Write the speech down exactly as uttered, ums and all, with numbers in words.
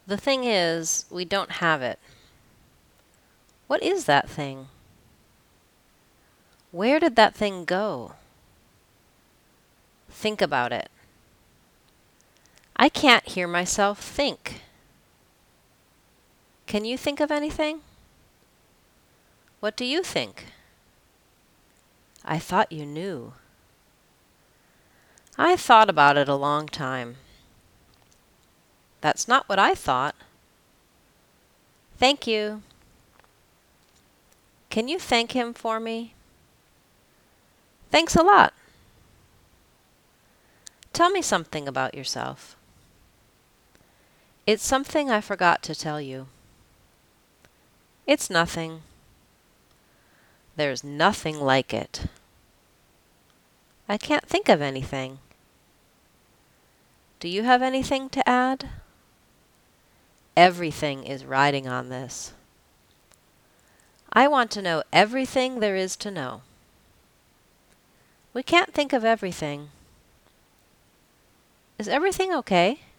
The thing is, we don't have it. What is that thing? Where did that thing go? Think about it. I can't hear myself think. Can you think of anything? What do you think? I thought you knew. I thought about it a long time. That's not what I thought. Thank you. Can you thank him for me? Thanks a lot. Tell me something about yourself. It's something I forgot to tell you. It's nothing. There's nothing like it. I can't think of anything. Do you have anything to add? Everything is riding on this. I want to know everything there is to know. We can't think of everything. Is everything okay?